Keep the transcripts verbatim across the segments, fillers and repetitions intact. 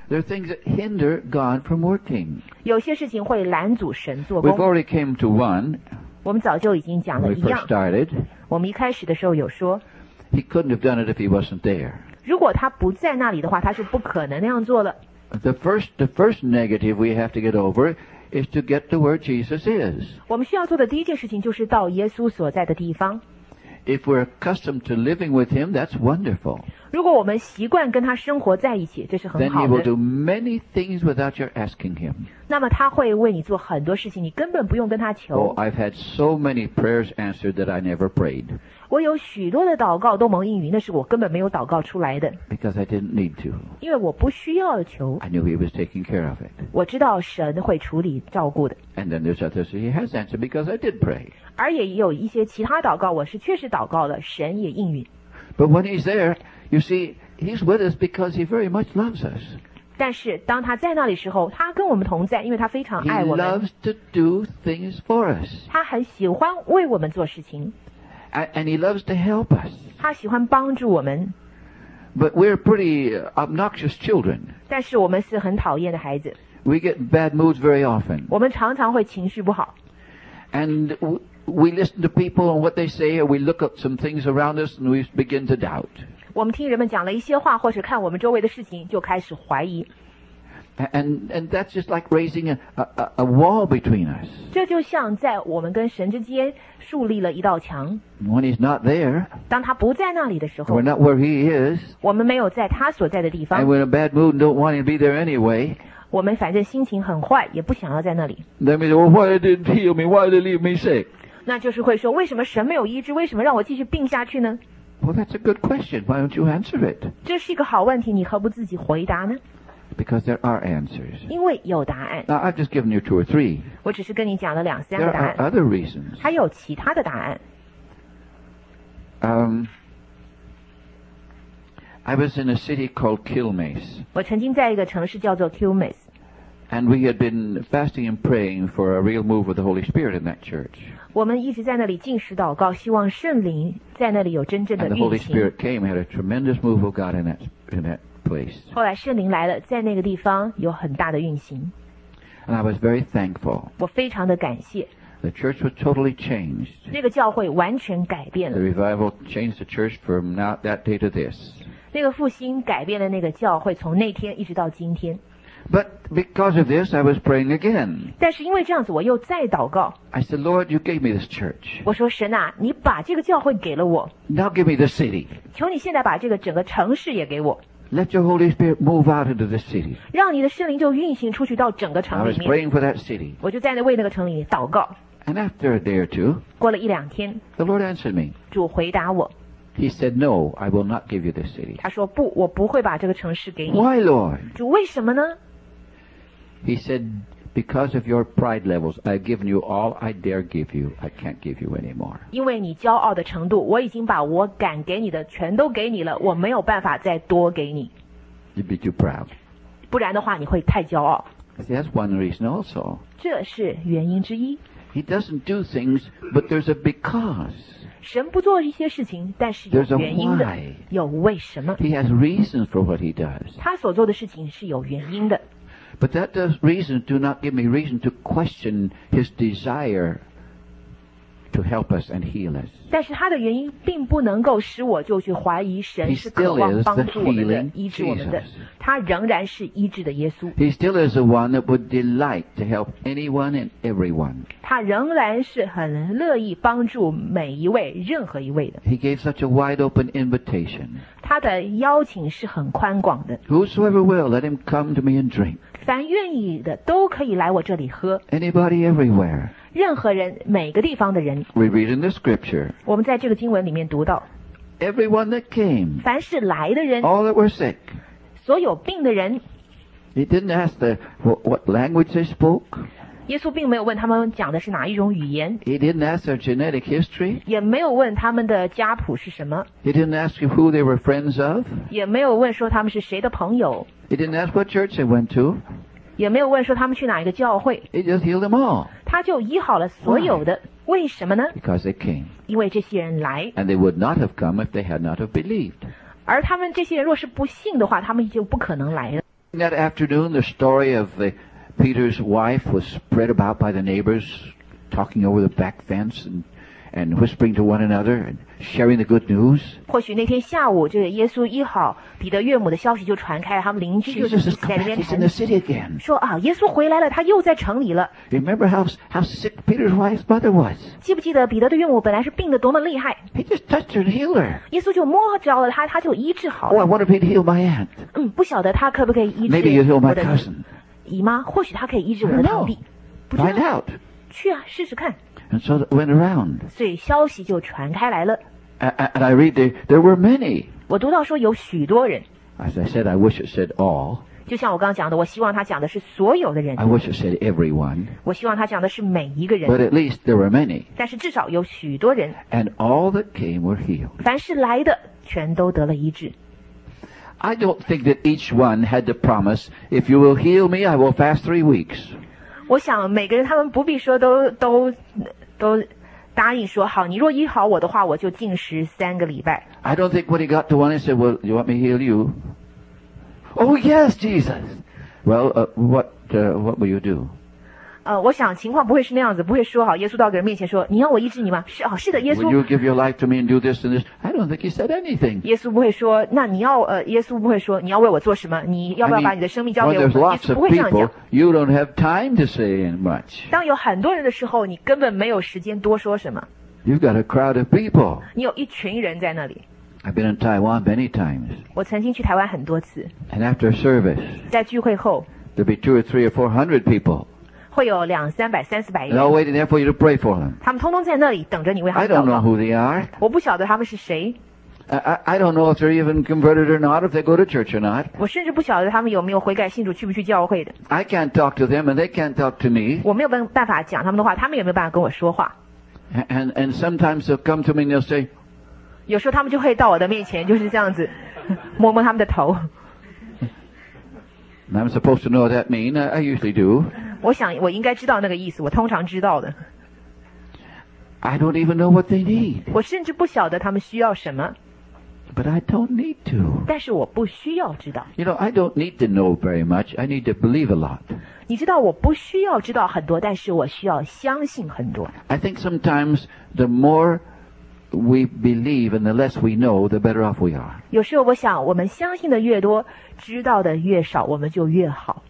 There are things that hinder God from working. 有些事情会拦阻神做 We've 工。 already came to one. 我们早就已经讲 When 了 we 一 first 样。 started, 我们一开始的时候有说， he couldn't have done it if he wasn't there. 如果他不在那里的话，他是不可能那样做了。 The first, the first negative we have to get over is to get to where Jesus is. 我们需要做的第一件事情就是到耶稣所在的地方。 If we're accustomed to living with him, that's wonderful. 如果我们习惯跟他生活在一起，这是很 Then 好 he will 的。 do many things without your asking him. 那么他会为你做很多事情，你根本不用跟他 Oh, 求。 I've had so many prayers answered that I never prayed 我有许多的祷告都蒙应允，那是我根本没有祷告出来的， because I didn't need to. 因为我不需要求， I knew he was taking care of it. 我知道神会处理照顾的。 And then there's others he has answered because I did pray. 而也有一些其他祷告，我是确实祷告了，神也应允。 But when he's there, you see, he's with us because he very much loves us. 但是当他在那里时候，他跟我们同在，因为他非常 He 爱我们， loves to do things for us. 他很喜欢为我们做事情， And, and he loves to help us. 他喜欢帮助我们。 But we're pretty obnoxious children. 但是我们是很讨厌的孩子， We get bad moods very often. 我们常常会情绪不好。 And w- we listen to people and what they say, or we look at some things around us and we begin to doubt. 我们听人们讲了一些话，或是看我们周围的事情，就开始怀疑。 And, and that's just like raising a, a, a wall between us. 这就像在我们跟神之间树立了一道墙。 When he's not there, 当他不在那里的时候 we're，not where he is, 我们没有在他所在的地 and 方， we're in a bad mood and don't want him to be there anyway, 我们反正心情很坏，也不想要在那里。 then we say, well, why did he heal me? Why did he leave me sick? 那就是会说，为什么神没有医治？为什么让我继续病下去呢？ Well, that's a good question. Why don't you answer it? 这是一个好问题，你何不自己回答呢？ Because there are answers. 因为有答案。 Now, I've just given you two or three. 我只是跟你讲了两三 There 个答 are 案， other reasons. 还有其他的答案。 Um, I was in a city called Quilmes, 我曾经在一个城市叫做 Quilmes， and we had been fasting and praying for a real move of the Holy Spirit in that church. 我们一直在那里禁食祷告，希望圣灵在那里有真正的 And the Holy 运行。 Spirit came, had a tremendous move of God in that in that place. 后来圣灵来了，在那个地方有很大的运行， And I was very thankful. 我非常的感谢。 The church was totally changed. 那个教会完全改变 The 了， revival changed the church from now, that day to this. 那个复兴改变了那个教会，从那天一直到今天。 But because of this, I was praying again. 但是因为这样子，我又再祷告， I said, Lord, you gave me this church. 我说神啊，你把这个教会给了我， Now give me the city. 求你现在把这个整个城市也给我， Let your Holy Spirit move out into the city. 让你的圣灵就运行出去到整个 I 城里 was 面。 praying for that city. 我就在那为那个城里祷告。 And after a day or two, 过了一两天， the Lord answered me. 主回答我， He said, No, I will not give you this city. 他说不，我不会把这个城市给你。 Why, Lord? 主为什么呢？ He said, Because of your pride levels, I've given you all I dare give you. I can't give you any more. 因为你骄傲的程度，我已经把我敢给你的全都给你了，我没有办法再多给你， You'd be too proud. 不然的话你会太骄傲。 See, that's one reason also. 这是原因之一。 He doesn't do things, but there's a because. 神不做一些事情，但是有 There's a 原因的 why.， 有为什么。 He has reasons for what he does. 他所做的事情是有原因的， But that does reasons do not give me reason to question his desire to help us and heal us. 但是他的原因并不能够使我就去怀疑神 He 是渴望 still is 帮 the 助我们的 healing、 医治我们的 Jesus.， 他仍然是医治的耶稣， He still is the one that would delight to help anyone and everyone. 他仍然是很乐意帮助每一位、任何一位的。 He gave such a wide open invitation. 他的邀请是很宽广的， Whosoever will, let him come to me and drink. 凡愿意的都可以来我这里喝， Anybody everywhere. 任何人、每个地方的人。 We read in the scripture. 我们在这个经文里面读到， Everyone that came, 凡是来的人， all that were sick. 所有病的人， He didn't ask the, what, what language they spoke. 耶稣并没有问他们讲的是哪一种语言， He didn't ask their genetic history. 也没有问他们的家谱是什么， He didn't ask you who they were friends of. 也没有问说他们是谁的朋友， He didn't ask what church they went to. 也没有问说他们去哪一个教会， He just healed them all 他就医好了所有的。为什么呢？ because they came. 因为这些人来， And they would not have come if they had not have believed. 而他们这些人若是不信的话，他们就不可能来了。 That afternoon, the story of the Peter's wife was spread about by the neighbors, talking over the back fence and, and whispering to one another and sharing the good news. 或许那天下午，这个耶稣医好彼得岳母的消息就传开，他们邻居 Jesus is 在那 back. 边 He's in the 谈 city again. 说啊，耶稣回来了，他又在城里了。 Remember how how sick Peter's wife's mother was? 记不记得彼得的岳母本来是病得多么厉害， He just touched her and healed her. 耶稣就摸着了他，他就医治好 Oh, I 了。 wonder if he'd heal my aunt. 嗯，不晓得他可不可以医 Maybe he'll 治 heal my 我的 cousin. 姨妈，或许他可以医治我 I 的 don't 堂 know. 弟，不知 Find 道， out. 去啊，试试看。 And so it went around. 所以消息就传开来了。 A- a- And I read there, there were many. 我读到说有许多人， As I said, I wish it said all. 就像我刚刚讲的，我希望他讲的是所有的人 I，wish it said everyone. 我希望他讲的是每一个 But 人， at least there were many. 但是至少有许多人， And all that came were healed. 凡是来的全都得了医治。 I don't think that each one had the promise, if you will heal me, I will fast three weeks. 我想每个人他们不必说都都都答应说好，你若医好我的话，我就禁食三个礼拜。 I don't think when he got to one, he said, well, you want me to heal you? Oh, yes, Jesus. Well, uh, what, uh, what will you do? 呃，我想情况不会是那样子，不会说好，耶稣到个人面前说你要我医治你吗？是啊，是的，耶 Will 稣。 you give your life to me and do this and this? I don't think he said anything. 耶稣不会说，那你要呃，耶稣不会说你要为我做什么？你要不要 I mean, 把你的生命交 when 给我 there's 们？耶 lots 稣不 of 会这样 people, 讲。 you don't have time to say much. 当有很多人的时候，你根本没有时间多说什么。 You've got a crowd of people. 你有一群人在那里。 I've been in Taiwan many times. 我曾经去台湾很多次， And after a service, 在聚会后 there'll be two or three or four hundred people. 会有两三百、三四百 And all 人， waiting there for you to pray for them. 他们通通在那里等着你为他 I 们 don't 祷 know 告。 who they are. 我不晓得他们是谁， I, I, I don't know if they're even converted or not, if they go to church or not. 我甚至不晓得他们有没有悔改信主，去不去教会的。 I can't talk to them and they can't talk to me. 我没有办法讲他们的话，他们也没有办法跟我说话。 And, and sometimes they'll come to me and they'll say, 有时候他们就会到我的面前，就是这样子摸摸他们的头。 and I'm supposed to know what that means. I, I usually do. 我想我应该知道那个意思，我通常知道的。 I don't even know what they need. 我甚至不晓得他们需要什么， But I don't need to. 但是我不需要知道。 You know, I don't need to know very much. I need to believe a lot. 你知道我不需要知道很多，但是我需要相信很多。 I think sometimes the more we believe and the less we know, the better off we are. 有时候我想，我们相信的越多，知道的越少，我们就越好。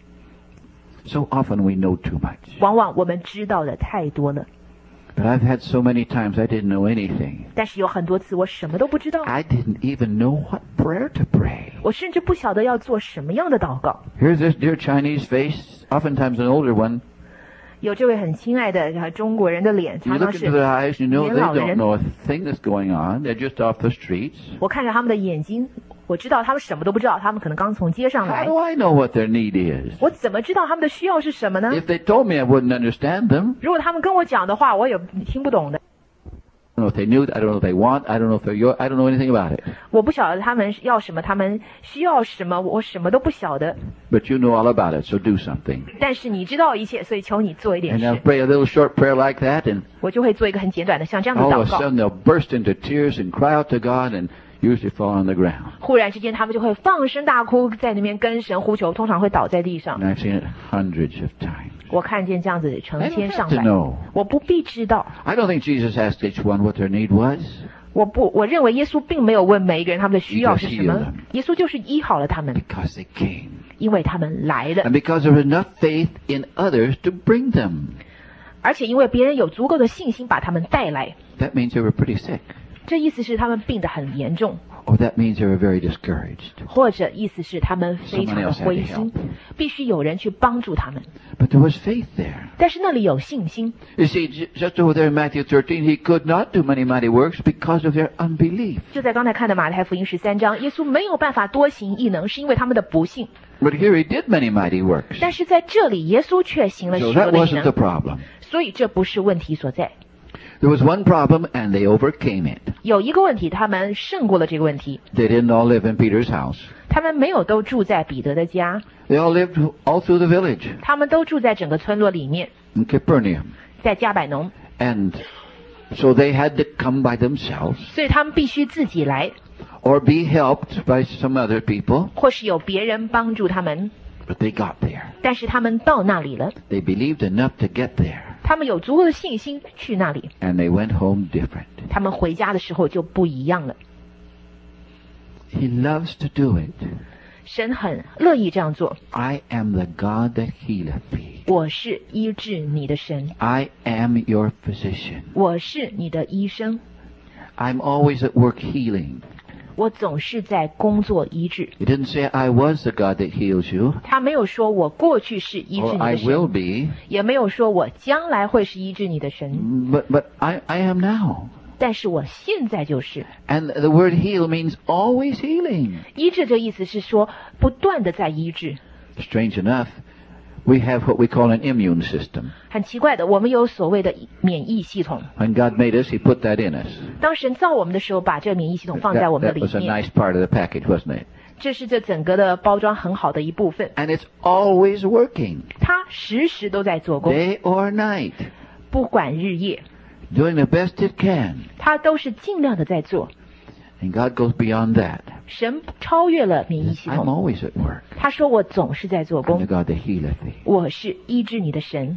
So often we know too much. 往往我们知道的太多了， But I've had so many times I didn't know anything. 但是有很多次我什么都不知道， I didn't even know what prayer to pray. 我甚至不晓得要做什么样的祷告。 Here's this dear Chinese face, oftentimes an older one. 有这位很亲爱的呃中国人的脸， You 常常 look 是 into their eyes, you know 年 they 老的 don't 人。 know a thing that's going on. They're just off the streets. 我看着他们的眼睛，我知道他们什么都不知道，他们可能刚从街上 How 来 do。I know what their need is? 我怎么知道他们的需要是什么呢？ If they told me, I wouldn't understand them. 如果他们跟我讲的话，我也听不懂的。 I don't know if they knew. I don't know if they want. I don't know if they're your. I don't know anything about it. 我不晓得他们要什么，他们需要什么，我什么都不晓得。 But you know all about it, so do something. 但是你知道一切，所以求你做一点 And they'll 事。 pray a little short prayer like that, and 我就会做一个很简短的，像这样的 all of 祷 a 告。 sudden they'll burst into tears and cry out to God, and usually fall on the ground. 忽然之间，他们就会放声大哭，在那边跟神呼求，通常会倒在地上 And。I've seen it hundreds of times. 我看见这样子成 I don't 千 have 上 to 百， know. 我不必知道。 I don't think Jesus asked each one what their need was. 我不，我认为耶稣并没有问每一个人他们的需要是 He 什 just healed 么 them.， 耶稣就是医好了他们， Because they came. 因为他们来了， And because there was enough faith in others to bring them. 而且因为别人有足够的信心把他们带来。 That means they were pretty sick. 这意思是他们病得很严重， Or that means they were very discouraged. 或者意思是他们非常的灰 Someone else had to 心 help.， 必须有人去帮助他们。 But there was faith there. 但是那里有信心。 You see, j- just over there in Matthew thirteen, he could not do many mighty works because of their unbelief. 就在刚才看的马太福音十三章，耶稣没有办法多行异能，是因为他们的不信。 But here he did many mighty works. 但是在这里，耶稣却行了 So 许多 that 的异 wasn't the 能， problem. 所以这不是问题所在。 There was one problem and they overcame it. 有一个问题，他们胜过了这个问题。 They didn't all live in Peter's house. 他们没有都住在彼得的家， They all lived all through the village 他们都住在整个村落里面， in Capernaum. 在加百农， And so they had to come by themselves 所以他们必须自己来， or be helped by some other people. 或是有别人帮助他们。 But they got there. 但是他们到那里了， They believed enough to get there. 他们有足够的信心去那里， And they went home different. 他们回家的时候就不一样了。 He loves to do it. 神很乐意这样做。 I am the God that healeth thee. 我是医治你的神， I am your physician. 我是你的医生， I'm always at work healing. 我总是在工作医治。 He didn't say I was the God that heals you, 他没有说我过去是医治 or 你 I 的 will 神， be, 也没有说我将来会是医治你的神， but, but I, I am now. 但是我现在就是。 And the word heal means always healing. 医治这意思是说不断的在医治。 Strange enough, we have what we call an immune system. 很奇怪的，我们有所谓的免疫系统。 When God made us, He put that in us. 当神造我们的时候，把这个免疫系统放在 That, 我们的 that 里 was a 面， nice part of the package, wasn't it? 这是这整个的包装很好的一部分。 And it's always working, 它时时都在做工， day or night, 不管日夜， doing the best it can. 它都是尽量的在做。 And God goes beyond that. 神超越了免疫系 I'm 统， always at work. 他说我总是在做 I'm the 工， God that healeth thee. 我是医治你的神。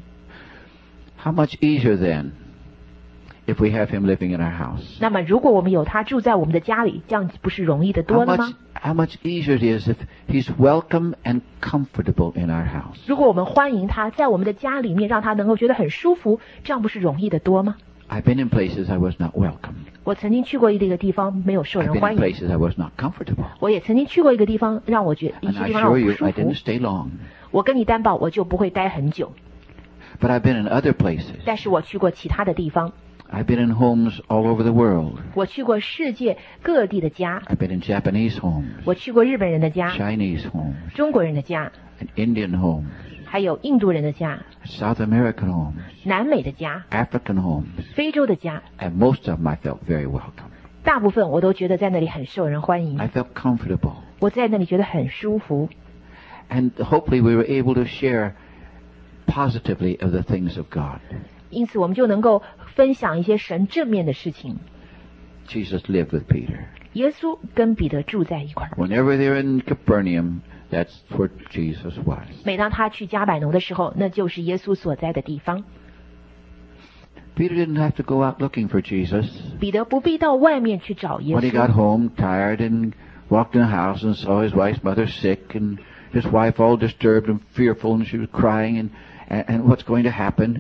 How much easier then if we have Him living in our house? 那么如果我们有他住在我们的家里，这样不是容易的 How 多了 much, 吗？ how much easier it is if He's welcome and comfortable in our house? 如果我们欢迎他在我们的家里面，让他能够觉得很舒服，这样不是容易的多吗？ I've been in places I was not welcome. 我曾经去过一个地方没有受 I've 人 been 欢 in 迎， places I was not comfortable. 我也曾经去过一个地方让我觉一 And 些 I 地方让我 assure 不 you, 舒 I 服 didn't。stay long. 我跟你担保，我就不会待很久。 But I've been in other places. 但是我去过其他的地方， I've been in homes all over the world. 我去过世界各地的家， I've been in Japanese homes, 我去过日本人的家、 Chinese homes, 中国人的家， and Indian homes, 还有印度人的家、 South American homes, 南美的家、 African homes. 非洲的家， And most of them I felt very welcome. 大部分我都觉得在那里很受人欢迎， I felt comfortable. 我在那里觉得很舒服。 And hopefully we were able to share positively of the things of God. 因此我们就能够分享一些神正面的事情。 Jesus lived with Peter. 耶稣跟彼得住在一块儿， Whenever they're in Capernaum, that's where Jesus was. 每当他去加百农的时候，那就是耶稣所在的地方。 Peter didn't have to go out looking for Jesus. 彼得不必到外面去找耶 When he got 稣。 home, tired, and walked in the house and saw his wife's mother sick and his wife all disturbed and fearful and she was crying and, and, and what's going to happen.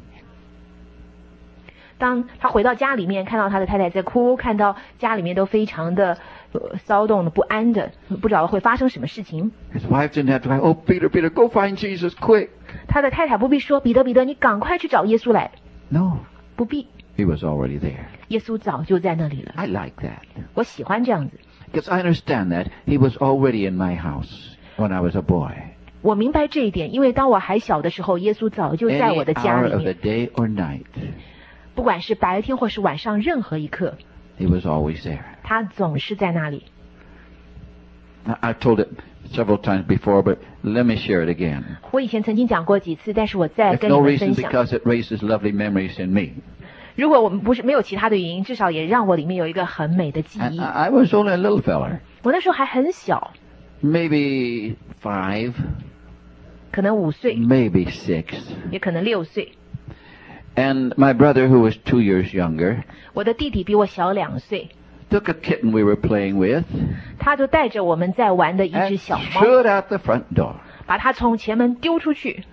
当他回到家里面，看到他的太太在哭，看到家里面都非常的、呃、骚动的、不安的，不知道会发生什么事情。 His wife didn't have to cry, oh, Peter, Peter, go find Jesus quick. 他的太太不必说：“彼得，彼得，你赶快去找耶稣来。 No, ” 不必， he was already there. 耶稣早就在那里了。 I like that. 我喜欢这样子， Because I understand that. He was already in my house when I was a boy. 我明白这一点，因为当我还小的时候，耶稣早就在 Any 我的家 hour 里 of the 面， day or night, 不管是白天或是晚上任何一刻， he was always there. 他总是在那里。 I- I've told it several times before, but let me share it again. 我以前曾经讲过几次，但是我再 If 跟你 no 们 reason 分享。 because it raises lovely memories in me. 如果我们不是没有其他的原因，至少也让我里面有一个很美的记 And 忆。 I I was only a little feller, 我那时候还很小， maybe five, 可能五岁， maybe six. 也可能六岁。 And my brother, who was two years younger, 我的弟弟比我小两岁， took a kitten we were playing with 他就带着我们在玩的一只 and 小 threw 猫， it out the front door. 把它从前门丢出去。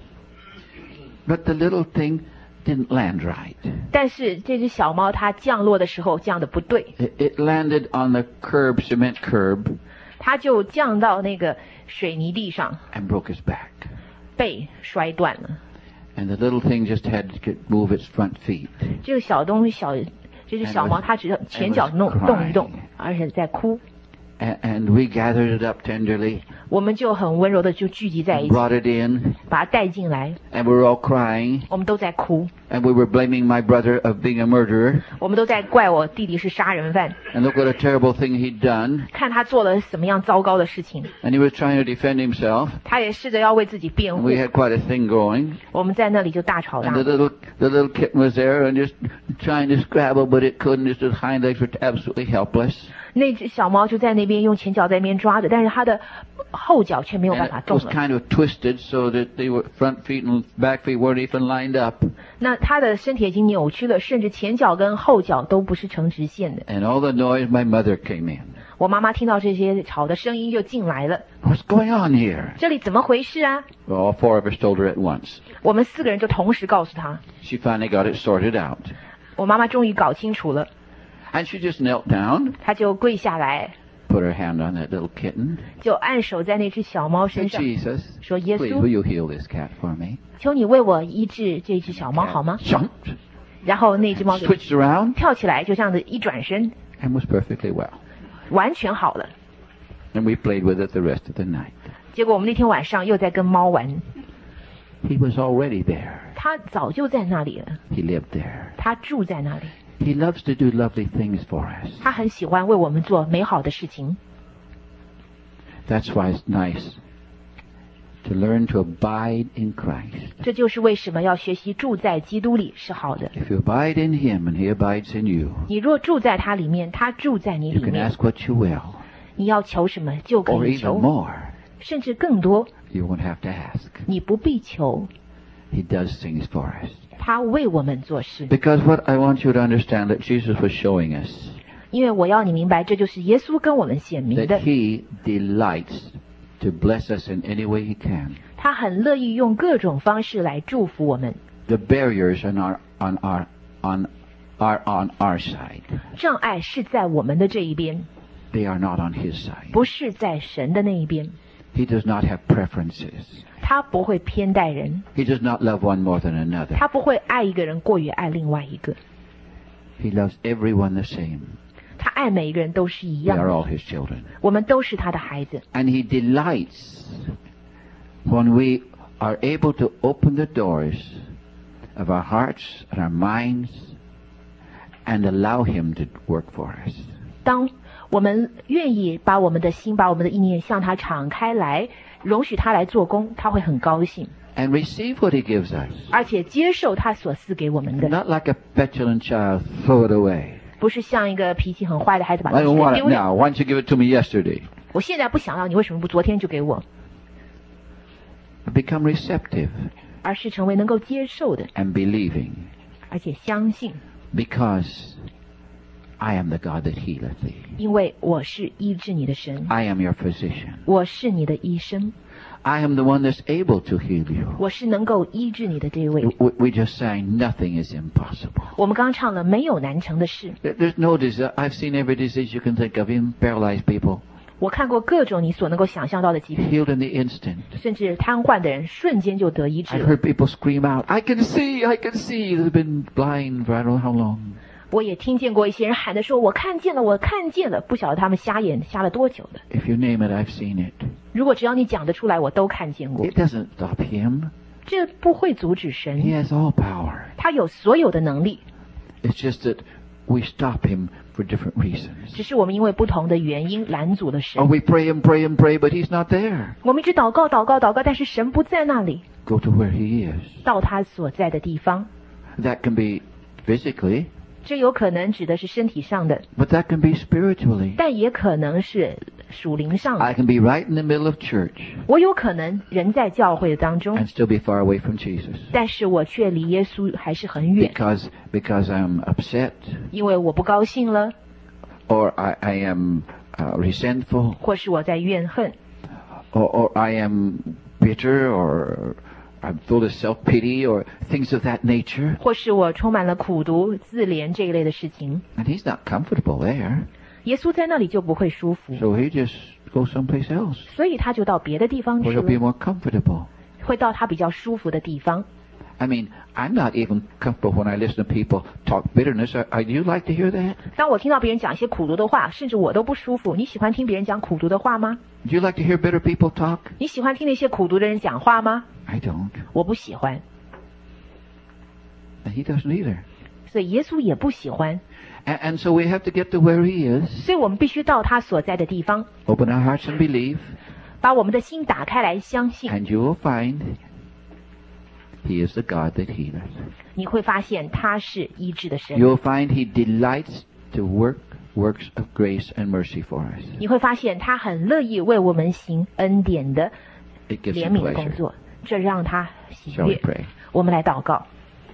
But the little thing didn't land right. 但是这只小猫它降落的时候降的不对， It, it landed on the curb, cement curb, 它就降到那个水泥地上， and broke his back. 背摔断了。 And the little thing just had to get, move its front feet. 这个小东西小，这只小猫它只前脚弄 crying. 动一动，而且在哭。 And, and we gathered it up tenderly, 我们就很温柔的就聚集在一起， brought it in, 把它带进来。 and we were all crying. 我们都在哭， And we were blaming my brother of being a murderer. 我们都在怪我弟弟是杀人犯， And look what a terrible thing he'd done. 看他做了什么样糟糕的事情。 And he was trying to defend himself. 他也试着要为自己辩 And 护 we。had quite a thing going. 我们在那里就大吵大 And the 闹。 little, the little kitten was there and just trying to scrabble, but it couldn't. Its hind legs were absolutely helpless. 那只小猫就在那边用前脚在那边抓着，但是它的后脚却没有办 And 法 it 动 was 了。 kind of twisted so that they were front feet and back feet weren't even lined up. 那它的身体已经扭曲了，甚至前脚跟后脚都不是成直线的。 And all the noise, my mother came in. 我妈妈听到这些吵的声音就进来了， What's going on here? 这里怎么回事啊？ Well, all four of us told her at once. 我们四个人就同时告诉她， She finally got it sorted out. 我妈妈终于搞清楚了， And she just knelt down, 她就跪下来， put her hand on that little kitten. 就按手在那只小猫 Said, 身上， Jesus, 说耶 please, 稣 will，you heal this cat for me? 求你为我医治这只小猫好吗？ Jumped, 然后那只猫就 switched around, 跳起来，就这样子一转身， and was perfectly well. 完全好了。 And we played with it the rest of the night. 结果我们那天晚上又在跟猫玩， He was already there. 它早就在那里了， He lived there. 它住在那里， He loves to do lovely things for us. 它很喜欢为我们做美好的事情。 That's why it's nice to learn to abide in Christ. 这就是为什么要学习住在基督里是好的。 If you abide in Him and He abides in you, 你若住在他里面，他住在你 you 里 can 面， ask what you will, 你要求什么就可 or 以 even 求， more. 甚至更多， You won't have to ask. 你不必求。 He does things for us. 他为我们做事， Because what I want you to understand that Jesus was showing us, 因为我要你明白，这就是耶稣跟我们显明 that 的。 He delights to bless us in any way He can. 他很乐意用各种方式来祝福我们。 The barriers on our on our on are on our side. 障碍是在我们的这一边， They are not on His side. 不是在神的那一边。 He does not have preferences. 他不会偏待人， He does not love one more than another. 他不会爱一个人过于爱另外一个， He loves everyone the same. 他爱每一个人都是一 We 样 are 的。 all His children. 我们都是他的孩子， And He delights when we are able to open the doors of our hearts and our minds and allow Him to work for us. 当我们愿意把我们的心、把我们的意念向他敞开来，容许他来做工，他会很高兴， And receive what He gives us. 而且接受他所赐给我们的， Not like a petulant child, throw it away. 不是像一个脾气很坏的孩子把 I 东 don't 西 want 给 it 丢掉。 now. Why don't you give it to me yesterday? 我现在不想要，你为什么不昨天就给我？ Become receptive 而是成为能够接受的， and believing. 而且相信， Because I am the God that healeth thee. 因为我是医治你的神， I am your physician. 我是你的医生， I am the one that's able to heal you. 我是能够医治你的这位。 We, we just sang nothing is impossible. 我们刚唱了没有难成的事， There- There's no disease. I've seen every disease you can think of, even paralyzed people 我看过各种你所能够想象到的疾病， healed in the instant. 甚至瘫痪的人瞬间就得医治 I've 了。 heard people scream out, I can see, I can see. They've been blind for I don't know how long. 我也听见过一些人喊着说：“我看见了，我看见了。”不晓得他们瞎眼瞎了多久了。 If you name it, I've seen it. 如果只要你讲得出来，我都看见过。 It doesn't stop Him. 这不会阻止 He 神， has all power. 他有所有的能力， It's just that we stop Him for different reasons. 只是我们因为不同的原因拦阻了 Or 神。 we pray and pray and pray, but He's not there. 我们一直祷告、祷告、祷告，但是神不在那里， Go to where He is. 到他所在的地方。 That can be physically, 这有可能指的是身体上的， but that can be spiritually. 但也可能是属灵上的。 I can be right in the middle of church 我有可能人在教会当中， and still be far away from Jesus 但是我却离耶稣还是很远， because because I'm upset 因为我不高兴了， or I, I am uh, resentful 或是我在怨恨， or, or I am bitter or I'm full of self-pity or things of that nature. 或是我充满了苦毒、自怜这一类的事情。 And He's not comfortable there. 耶稣在那里就不会舒服， So He just goes someplace else 所以他就到别的地方 where 去 He'll be 了， more comfortable. 会到他比较舒服的地方。 I mean, I'm not even comfortable when I listen to people talk bitterness. Are, are you like to hear that? 当我听到别人讲一些苦毒的话，甚至我都不舒服。你喜欢听别人讲苦毒的话吗？ Do you like to hear bitter people talk? 你喜欢听那些苦毒的人讲话吗？ I don't. 我不喜欢， And He doesn't either. 所以耶稣也不喜欢。 And, and so we have to get to where He is, 所以我们必须到他所在的地方， open our hearts and believe, 把我们的心打开来相信， and you will find He is the God that healeth. 你会发现他是医治的神。 You'll find He delights to work works of grace and mercy for us. 你会发现他很乐意为我们行恩典的 It gives 怜 Him 悯的工 pleasure. 作，这让他喜 Shall we 悦。 pray? 我们来祷告。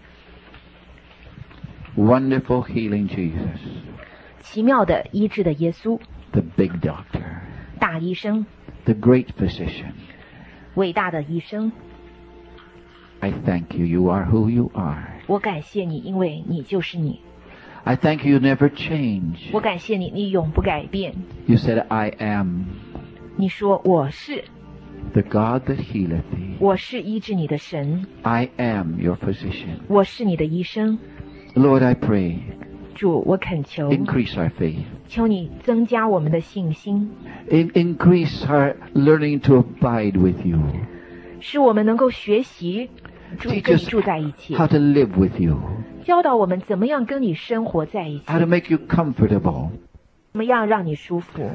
Wonderful healing Jesus, 奇妙的医治的耶稣， the big doctor, 大医生， the great physician. 伟大的医生， I thank you. You are who you are. 我感谢你，因为你就是你。 I thank you. You never change. 我感谢你，你永不改变。 You said, I am 你说我是， the God that healeth thee. 我是医治你的神， I am your physician. 我是你的医生。 Lord, I pray, 主，我恳求， increase our faith. 求你增加我们的信心， In- increase our learning to abide with you. 使我们能够学习住 Teach 跟你 us 住在一起， how to live with you, 教导我们怎么样跟你生活在一起， how to make you comfortable. 怎么样让你舒服，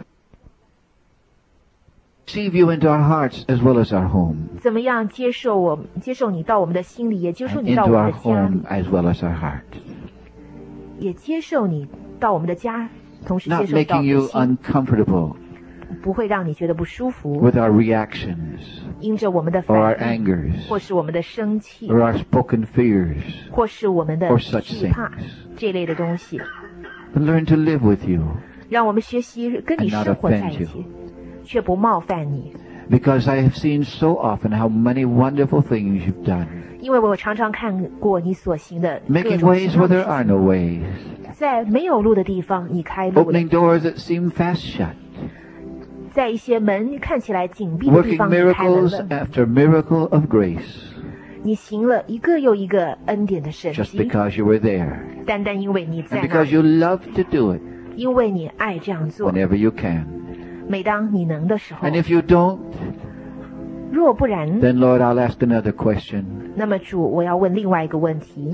Receive you into our hearts as well as our home, 怎么样接受我接受你到我们的心里，也接受 and 你到 into 我们 our 的家里 home，as well as our heart. 也接受你到我们的家，同时接 Not 受到 making 你 you 的心， uncomfortable 不会让你觉得不舒服， with our reactions, 因着我们的 or our 反应， angers, 或是我们的生气， or our spoken fears, 或是我们的 or such 惧怕 things. 这类的东西， And learn to live with you, 让我们学习跟你 And not 生活在 offend 一 you. 起，却不冒犯你。 because I have seen so often how many wonderful things you've done, 因为我常常看过你所行的各 making 种 ways 奇妙 where 的 there are 事 no 情， ways, 在没有路的地方你开路了， opening doors that seem fast shut, 在一些门看起来紧闭的地 working 方你开门 miracles 了， after miracle of grace, 你行了一个又一个恩典的神 just 迹， because you were there, 单单因为你在 and 那 because you 里， love to do it 因为你爱这样做。 whenever you can. 每当你能的时候 And，if you don't, 若不然， then Lord, I'll ask another question. 那么主，我要问另外一个问题，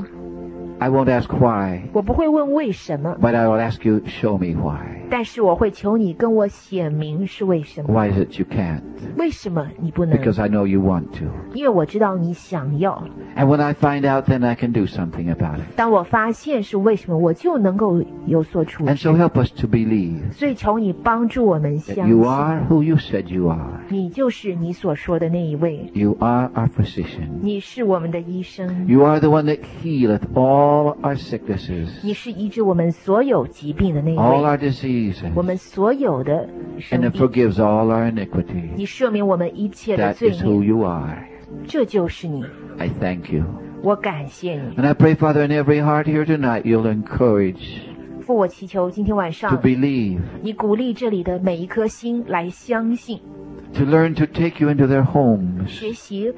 I won't ask why, 我不会问为什么， but I will ask you, show me why. 但是我会求你跟我显明是为什么， Why is it you can't? 为什么你不能？ Because I know you want to. 因为我知道你想要。 And when I find out, then I can do something about it. 当我发现是为什么，我就能够有所处 And 置。 so help us to believe 所以求你帮助我们 that 相 you 信， are who you said you are. 你就是你所说的那一位， You are our physician. 你是我们的医生， You are the one that healeth all our sicknesses, 你是医治我们所有疾病的那一 all 位， our diseases, 我们所有的 and 生 that 病， forgives all our iniquity. 你赦免我们一切的 That 罪 is who 孽， you are. 这就是你。 I thank you. 我感谢你， And I pray, Father, in every heart here tonight, you'll encourage 父，我祈求今天晚 to 上 believe, 你鼓励这里的每一颗心来相信， to learn to take you into their homes, 学习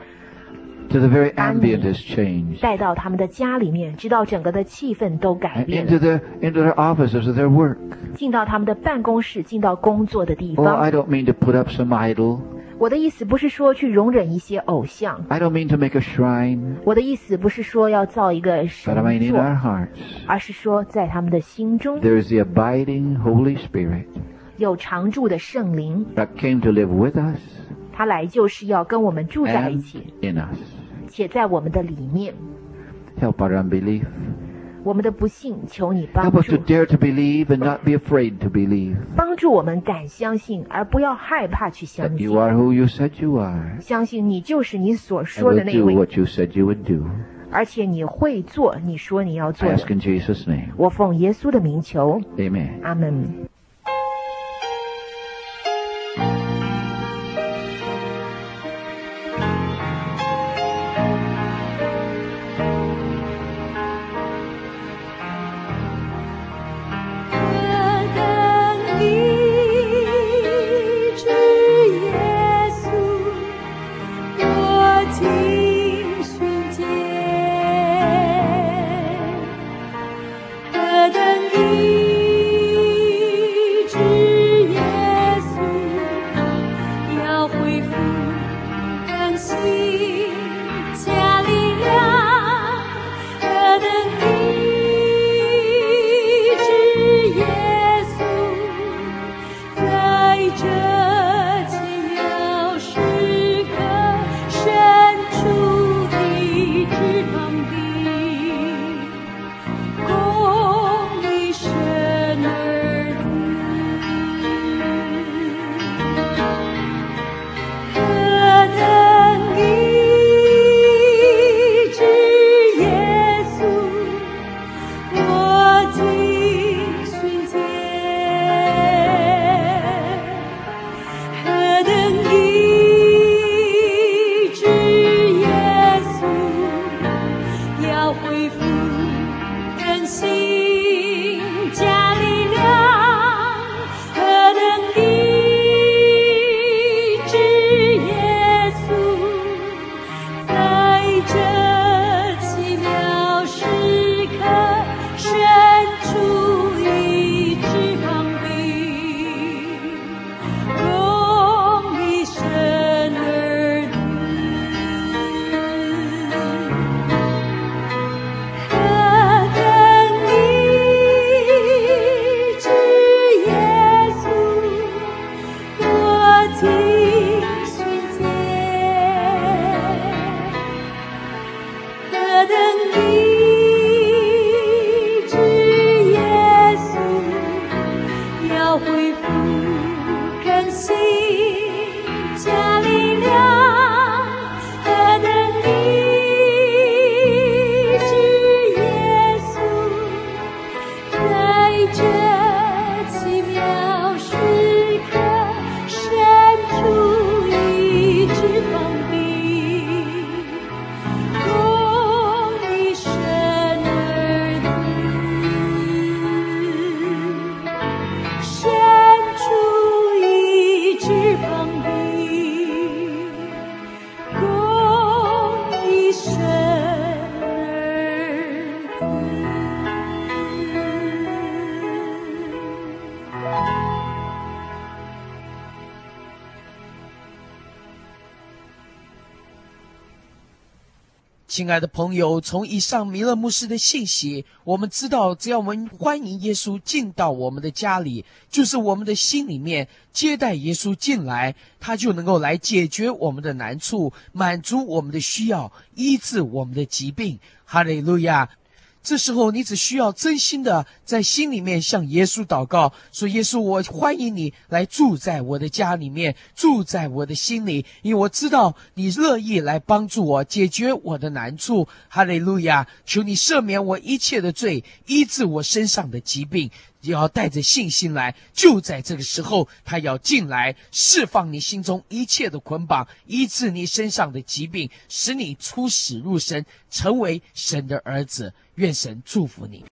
to the very ambient is changed, 带到他们的家里面，直到整个的气氛都改 and 变 into 了， their into their offices or their work. 进到他们的办公室，进到工作的地 Oh, 方。 I don't mean to put up some idol. 我的意思不是说去容忍一些偶像， I don't mean to make a shrine. 我的意思不是说要造一个 But I mean 神 in 座， our hearts, 而是说在他们的心中 there is the abiding Holy Spirit 有常住的圣灵， that came to live with us 他来就是要跟我们住在一 and 起， in us. 且在我们的里面。 Help our unbelief. 我们的不信，求你帮 Help us 助 to，dare to believe and not be afraid to believe 帮助我们敢相信，而不要害怕去 that 相 you 信。 are who you said you are 相信你就是你所 and 说的 will 那 do 位， what you said you would do. 而且你会做你说你要 I 做 ask 的。 in Jesus' name. 我奉耶稣的名求， Amen. 阿门。 何等医等医治耶稣，要恢复更新加力量，何等医治耶稣，在这奇妙时刻伸出医治膀臂，供你生儿子，伸出医治膀臂，供你生儿子。 亲爱的朋友，从以上弥勒牧师的信息，我们知道，只要我们欢迎耶稣进到我们的家里，就是我们的心里面接待耶稣进来，他就能够来解决我们的难处，满足我们的需要，医治我们的疾病。哈利路亚！这时候你只需要真心的在心里面向耶稣祷告，说耶稣，我欢迎你来住在我的家里面，住在我的心里，因为我知道你乐意来帮助我解决我的难处。哈利路亚！求你赦免我一切的罪，医治我身上的疾病，也要带着信心来。就在这个时候，他要进来释放你心中一切的捆绑，医治你身上的疾病，使你出死入生，成为神的儿子。愿神祝福你。